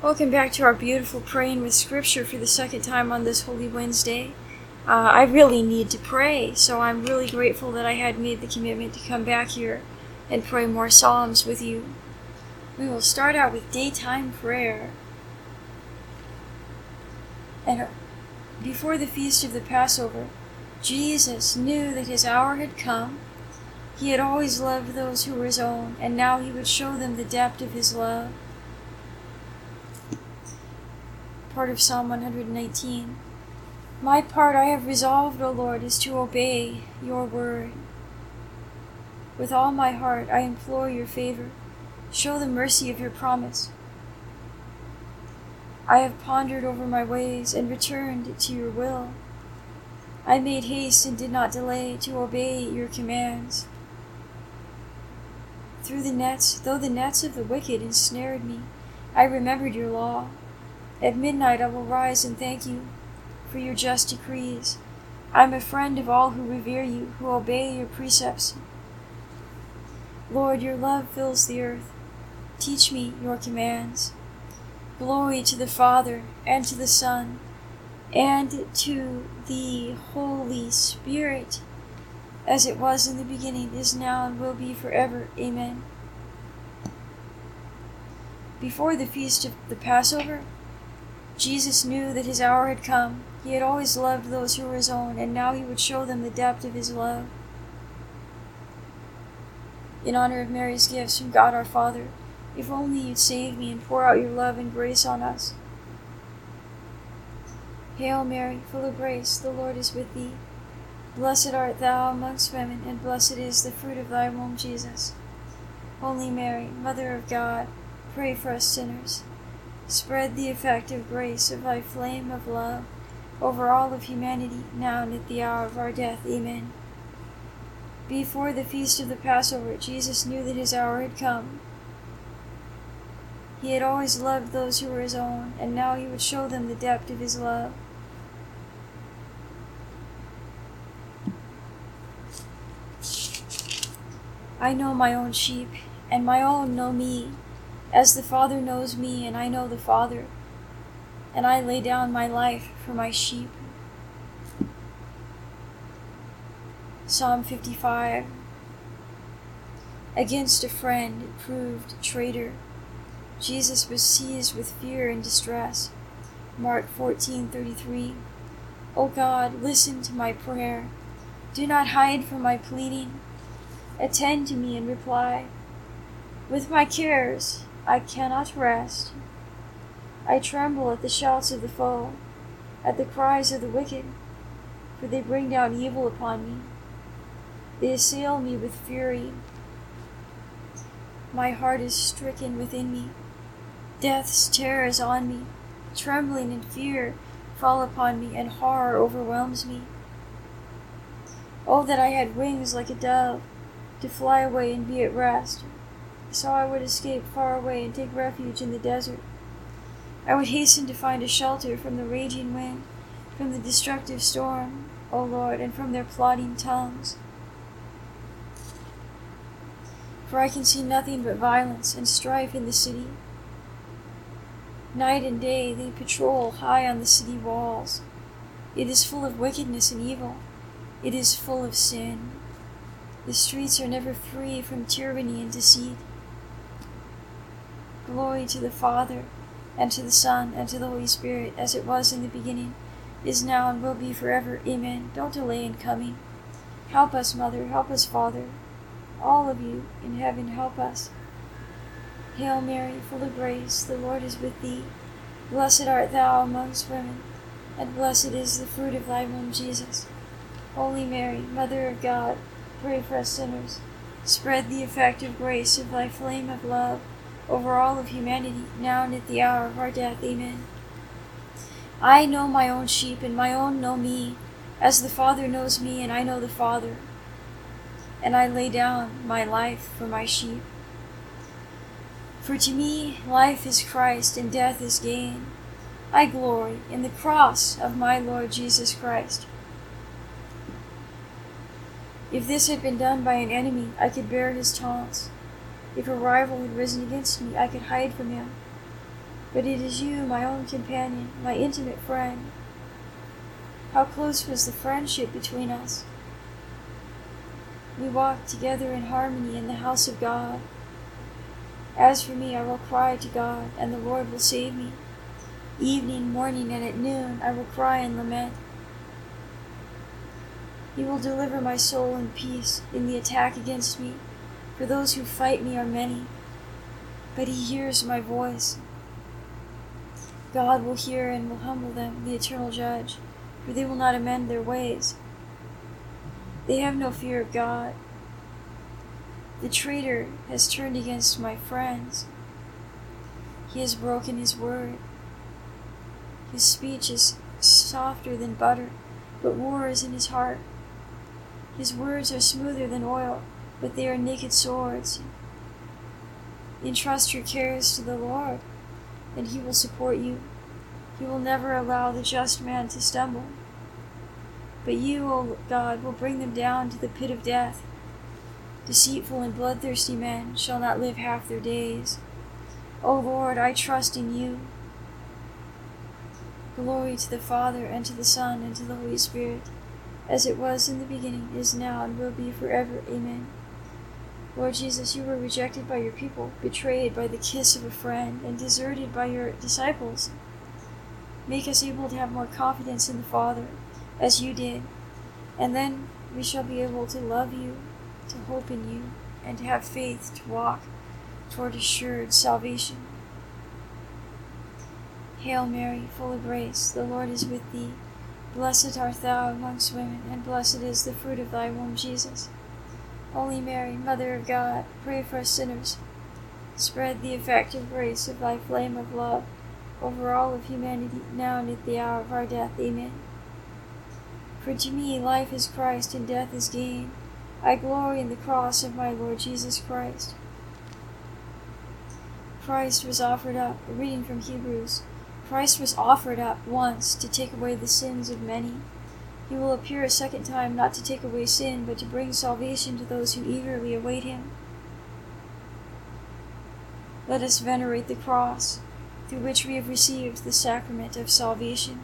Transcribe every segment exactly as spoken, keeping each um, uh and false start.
Welcome back to our beautiful Praying with Scripture for the second time on this Holy Wednesday. Uh, I really need to pray, so I'm really grateful that I had made the commitment to come back here and pray more Psalms with you. We will start out with daytime prayer. And before the feast of the Passover, Jesus knew that his hour had come. He had always loved those who were his own, and now he would show them the depth of his love. Part of Psalm one hundred nineteen. My part I have resolved, O Lord, is to obey your word. With all my heart I implore your favor. Show the mercy of your promise. I have pondered over my ways and returned to your will. I made haste and did not delay to obey your commands. Through the nets, though the nets of the wicked ensnared me, I remembered your law. At midnight I will rise and thank you for your just decrees. I am a friend of all who revere you, who obey your precepts. Lord, your love fills the earth. Teach me your commands. Glory to the Father, and to the Son, and to the Holy Spirit, as it was in the beginning, is now, and will be forever. Amen. Before the feast of the Passover, Jesus knew that his hour had come. He had always loved those who were his own, and now he would show them the depth of his love. In honor of Mary's gifts from God our Father, if only you'd save me and pour out your love and grace on us. Hail Mary, full of grace, the Lord is with thee. Blessed art thou amongst women, and blessed is the fruit of thy womb, Jesus. Holy Mary, Mother of God, pray for us sinners. Spread the effective grace of thy flame of love over all of humanity, now and at the hour of our death. Amen. Before the feast of the Passover, Jesus knew that his hour had come. He had always loved those who were his own, and now he would show them the depth of his love. I know my own sheep, and my own know me, as the Father knows me, and I know the Father, and I lay down my life for my sheep. Psalm fifty-five. Against a friend proved traitor, Jesus was seized with fear and distress. Mark fourteen thirty-three. O God, listen to my prayer. Do not hide from my pleading. Attend to me and reply. With my cares I cannot rest. I tremble at the shouts of the foe, at the cries of the wicked, for they bring down evil upon me. They assail me with fury. My heart is stricken within me. Death's terror is on me. Trembling and fear fall upon me, and horror overwhelms me. Oh, that I had wings like a dove, to fly away and be at rest. So I would escape far away and take refuge in the desert. I would hasten to find a shelter from the raging wind, from the destructive storm, O Lord, and from their plotting tongues. For I can see nothing but violence and strife in the city. Night and day they patrol high on the city walls. It is full of wickedness and evil. It is full of sin. The streets are never free from tyranny and deceit. Glory to the Father, and to the Son, and to the Holy Spirit, as it was in the beginning, is now, and will be forever. Amen. Don't delay in coming. Help us, Mother. Help us, Father. All of you in heaven, help us. Hail Mary, full of grace, the Lord is with thee. Blessed art thou amongst women, and blessed is the fruit of thy womb, Jesus. Holy Mary, Mother of God, pray for us sinners. Spread the effective grace of thy flame of love over all of humanity, now and at the hour of our death. Amen. I know my own sheep, and my own know me, as the Father knows me, and I know the Father. And I lay down my life for my sheep. For to me life is Christ, and death is gain. I glory in the cross of my Lord Jesus Christ. If this had been done by an enemy, I could bear his taunts. If a rival had risen against me, I could hide from him. but it is you, my own companion, my intimate friend. How close was the friendship between us. We walked together in harmony in the house of God. As for me, I will cry to God, and the Lord will save me. Evening, morning, and at noon, I will cry and lament. He will deliver my soul in peace in the attack against me, for those who fight me are many. But he hears my voice. God will hear and will humble them, the eternal judge, for they will not amend their ways. They have no fear of God. The traitor has turned against my friends. He has broken his word. His speech is softer than butter, but war is in his heart. His words are smoother than oil, but they are naked swords. Entrust your cares to the Lord, and he will support you. He will never allow the just man to stumble. But you, O God, will bring them down to the pit of death. Deceitful and bloodthirsty men shall not live half their days. O Lord, I trust in you. Glory to the Father, and to the Son, and to the Holy Spirit, as it was in the beginning, is now, and will be forever. Amen. Lord Jesus, you were rejected by your people, betrayed by the kiss of a friend, and deserted by your disciples. Make us able to have more confidence in the Father, as you did, and then we shall be able to love you, to hope in you, and to have faith to walk toward assured salvation. Hail Mary, full of grace, the Lord is with thee. Blessed art thou amongst women, and blessed is the fruit of thy womb, Jesus. Holy Mary, Mother of God, pray for us sinners. Spread the effective grace of thy flame of love over all of humanity, now and at the hour of our death. Amen. For to me life is Christ, and death is gain. I glory in the cross of my Lord Jesus Christ. Christ was offered up, a reading from Hebrews. Christ was offered up once to take away the sins of many. He will appear a second time, not to take away sin, but to bring salvation to those who eagerly await him. Let us venerate the cross, through which we have received the sacrament of salvation.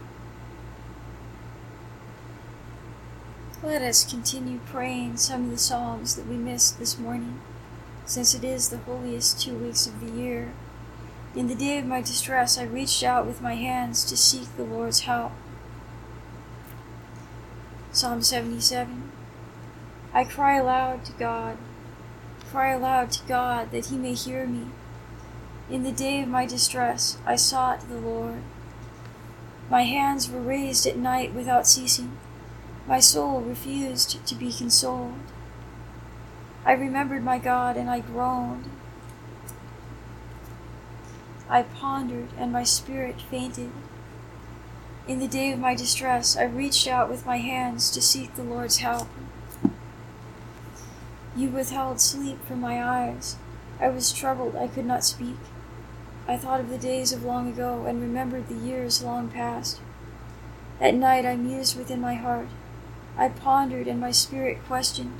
Let us continue praying some of the psalms that we missed this morning, since it is the holiest two weeks of the year. In the day of my distress, I reached out with my hands to seek the Lord's help. Psalm seventy-seven. I cry aloud to God, cry aloud to God that he may hear me. In the day of my distress, I sought the Lord. My hands were raised at night without ceasing. My soul refused to be consoled. I remembered my God, and I groaned. I pondered, and my spirit fainted. In the day of my distress, I reached out with my hands to seek the Lord's help. You withheld sleep from my eyes. I was troubled, I could not speak. I thought of the days of long ago, and remembered the years long past. At night I mused within my heart. I pondered, and my spirit questioned.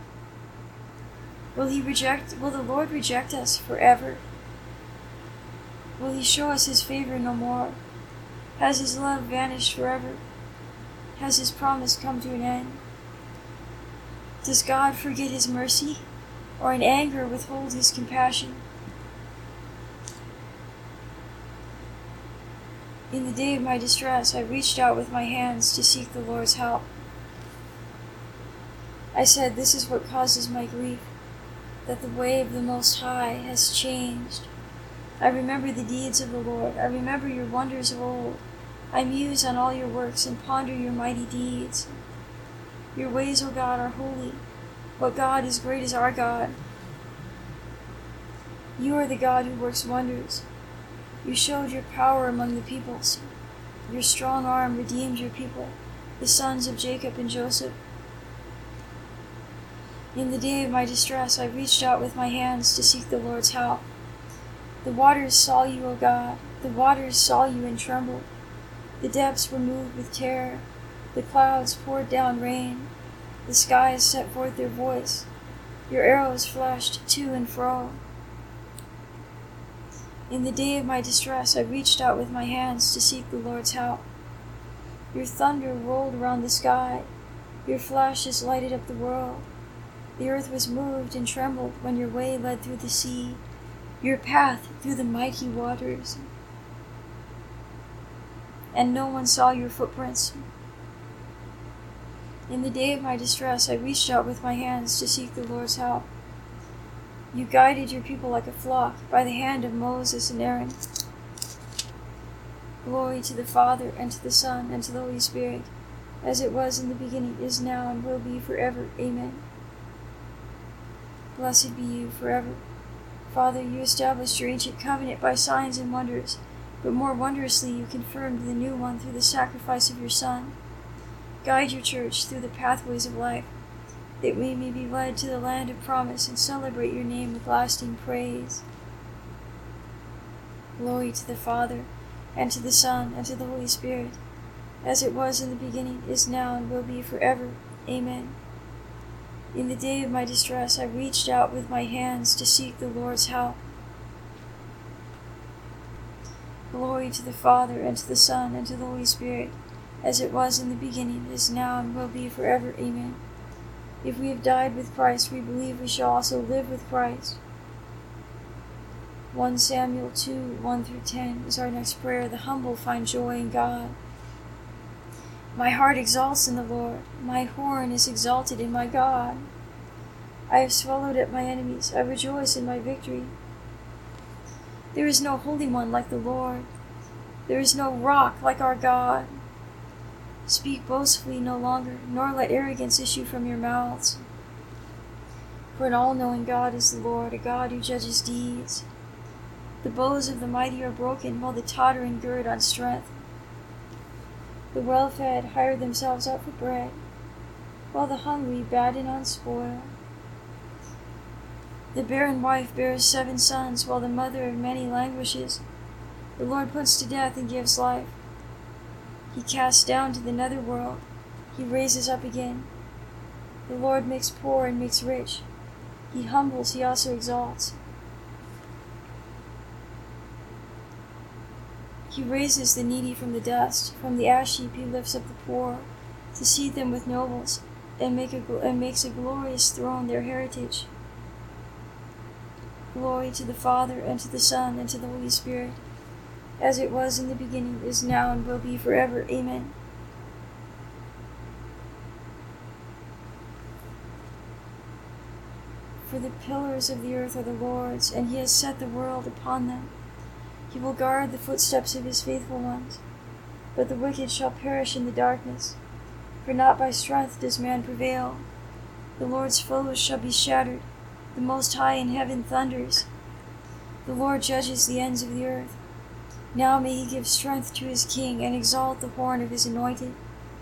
Will he reject, will the Lord reject us forever? Will he show us his favor no more? Has his love vanished forever? Has his promise come to an end? Does God forget his mercy, or in anger withhold his compassion? In the day of my distress, I reached out with my hands to seek the Lord's help. I said, this is what causes my grief, that the way of the Most High has changed. I remember the deeds of the Lord. I remember your wonders of old. I muse on all your works and ponder your mighty deeds. Your ways, O God, are holy. What God is great is our God. You are the God who works wonders. You showed your power among the peoples. Your strong arm redeemed your people, the sons of Jacob and Joseph. In the day of my distress, I reached out with my hands to seek the Lord's help. The waters saw you, O God. The waters saw you and trembled. The depths were moved with terror. The clouds poured down rain. The skies set forth their voice. Your arrows flashed to and fro. In the day of my distress, I reached out with my hands to seek the Lord's help. Your thunder rolled around the sky. Your flashes lighted up the world. The earth was moved and trembled when your way led through the sea, your path through the mighty waters. And no one saw your footprints. In the day of my distress, I reached out with my hands to seek the Lord's help. You guided your people like a flock by the hand of Moses and Aaron. Glory to the Father, and to the Son, and to the Holy Spirit, as it was in the beginning, is now, and will be forever. Amen. Blessed be you forever. Father, you established your ancient covenant by signs and wonders, but more wondrously you confirmed the new one through the sacrifice of your Son. Guide your church through the pathways of life, that we may be led to the land of promise and celebrate your name with lasting praise. Glory to the Father, and to the Son, and to the Holy Spirit, as it was in the beginning, is now, and will be forever. Amen. In the day of my distress, I reached out with my hands to seek the Lord's help. Glory to the Father, and to the Son, and to the Holy Spirit, as it was in the beginning, is now, and will be forever. Amen. If we have died with Christ, we believe we shall also live with Christ. First Samuel two, one through ten is our next prayer. The humble find joy in God. My heart exalts in the Lord. My horn is exalted in my God. I have swallowed up my enemies. I rejoice in my victory. There is no Holy One like the Lord. There is no rock like our God. Speak boastfully no longer, nor let arrogance issue from your mouths. For an all-knowing God is the Lord, a God who judges deeds. The bows of the mighty are broken, while the tottering gird on strength. The well-fed hire themselves out for bread, while the hungry batten on spoil. The barren wife bears seven sons, while the mother of many languishes. The Lord puts to death and gives life. He casts down to the nether world. He raises up again. The Lord makes poor and makes rich. He humbles, he also exalts. He raises the needy from the dust. From the ash heap he lifts up the poor, to seat them with nobles, and, make a, and makes a glorious throne their heritage. Glory to the Father, and to the Son, and to the Holy Spirit, as it was in the beginning, is now, and will be forever. Amen. For the pillars of the earth are the Lord's, and he has set the world upon them. He will guard the footsteps of his faithful ones, but the wicked shall perish in the darkness. For not by strength does man prevail. The Lord's foes shall be shattered. The Most High in heaven thunders. The Lord judges the ends of the earth. Now may he give strength to his king, and exalt the horn of his anointed.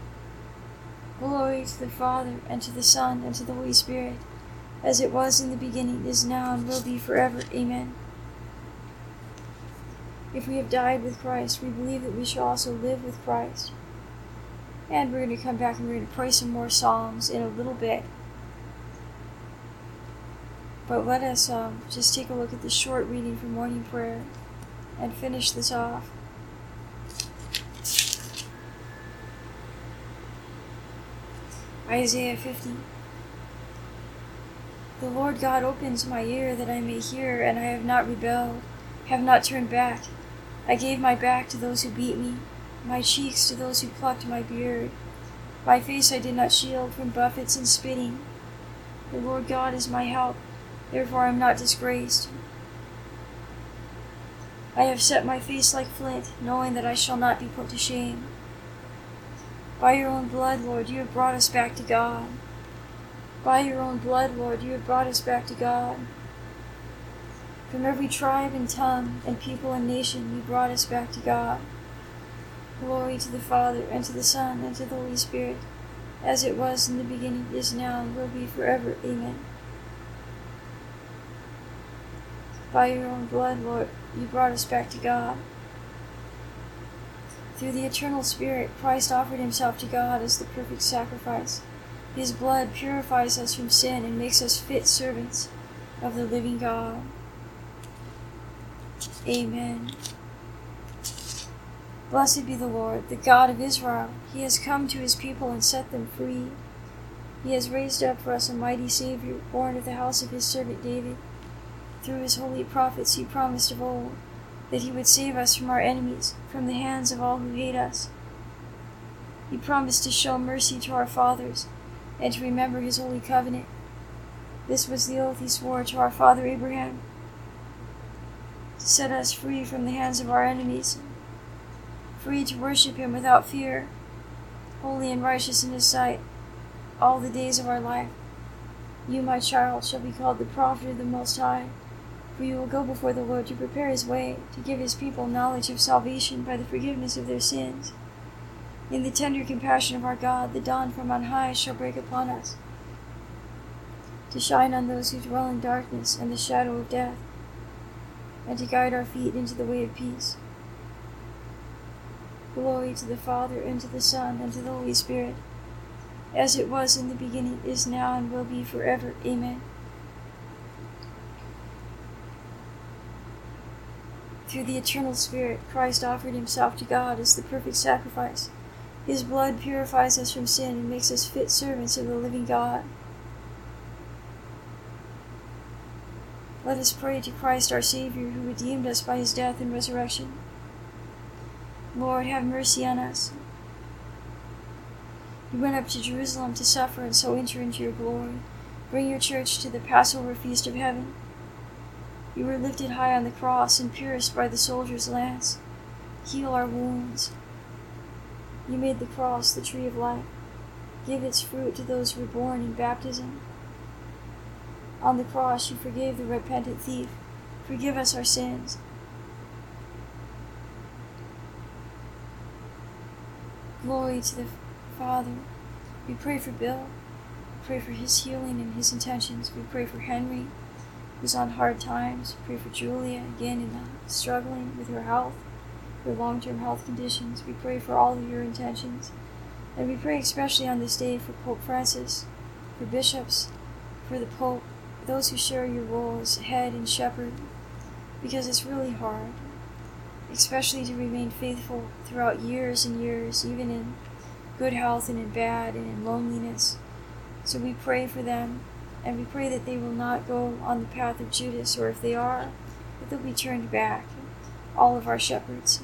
Glory to the Father, and to the Son, and to the Holy Spirit, as it was in the beginning, is now, and will be forever. Amen. If we have died with Christ, we believe that we shall also live with Christ. And we're going to come back and we're going to pray some more psalms in a little bit. But let us um, just take a look at the short reading for morning prayer and finish this off. Isaiah fifty. The Lord God opens my ear that I may hear, and I have not rebelled, have not turned back. I gave my back to those who beat me, my cheeks to those who plucked my beard. My face I did not shield from buffets and spitting. The Lord God is my help, therefore I am not disgraced. I have set my face like flint, knowing that I shall not be put to shame. By your own blood, Lord, you have brought us back to God. By your own blood, Lord, you have brought us back to God. From every tribe and tongue and people and nation, you brought us back to God. Glory to the Father, and to the Son, and to the Holy Spirit, as it was in the beginning, is now, and will be forever. Amen. By your own blood, Lord, you brought us back to God. Through the eternal Spirit, Christ offered himself to God as the perfect sacrifice. His blood purifies us from sin and makes us fit servants of the living God. Amen. Blessed be the Lord, the God of Israel. He has come to his people and set them free. He has raised up for us a mighty Savior, born of the house of his servant David. Through his holy prophets he promised of old that he would save us from our enemies, from the hands of all who hate us. He promised to show mercy to our fathers and to remember his holy covenant. This was the oath he swore to our father Abraham, to set us free from the hands of our enemies, free to worship him without fear, holy and righteous in his sight, all the days of our life. You, my child, shall be called the prophet of the Most High, for you will go before the Lord to prepare his way, to give his people knowledge of salvation by the forgiveness of their sins. In the tender compassion of our God, the dawn from on high shall break upon us, to shine on those who dwell in darkness and the shadow of death, and to guide our feet into the way of peace. Glory to the Father, and to the Son, and to the Holy Spirit, as it was in the beginning, is now, and will be forever. Amen. Through the eternal Spirit, Christ offered himself to God as the perfect sacrifice. His blood purifies us from sin and makes us fit servants of the living God. Let us pray to Christ our Savior, who redeemed us by his death and resurrection. Lord, have mercy on us. You went up to Jerusalem to suffer and so enter into your glory. Bring your church to the Passover feast of heaven. You were lifted high on the cross and pierced by the soldier's lance. Heal our wounds. You made the cross the tree of life. Give its fruit to those reborn in baptism. On the cross you forgave the repentant thief. Forgive us our sins. Glory to the Father. We pray for Bill. We pray for his healing and his intentions. We pray for Henry, who's on hard times. We pray for Julia, again in the struggling with her health, her long-term health conditions. We pray for all of your intentions. And we pray especially on this day for Pope Francis, for bishops, for the Pope, those who share your role as head and shepherd, because it's really hard, especially to remain faithful throughout years and years, even in good health and in bad and in loneliness. So we pray for them, and we pray that they will not go on the path of Judas, or if they are, that they'll be turned back, all of our shepherds.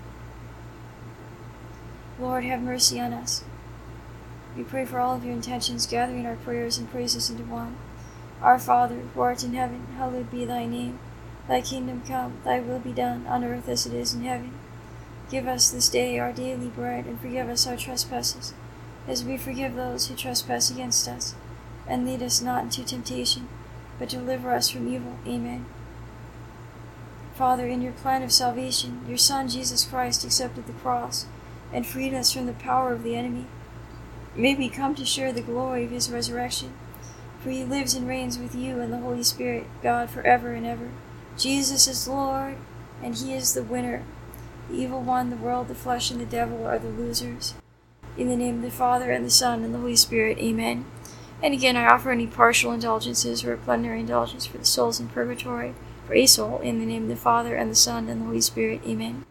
Lord, have mercy on us. We pray for all of your intentions, gathering our prayers and praises into one. Our Father, who art in heaven, hallowed be thy name. Thy kingdom come, thy will be done, on earth as it is in heaven. Give us this day our daily bread, and forgive us our trespasses, as we forgive those who trespass against us. And lead us not into temptation, but deliver us from evil. Amen. Father, in your plan of salvation, your Son Jesus Christ accepted the cross and freed us from the power of the enemy. May we come to share the glory of his resurrection, for he lives and reigns with you and the Holy Spirit, God, forever and ever. Jesus is Lord, and he is the winner. The evil one, the world, the flesh, and the devil are the losers. In the name of the Father, and the Son, and the Holy Spirit. Amen. And again, I offer any partial indulgences or a plenary indulgence for the souls in purgatory, for a soul, in the name of the Father, and the Son, and the Holy Spirit. Amen.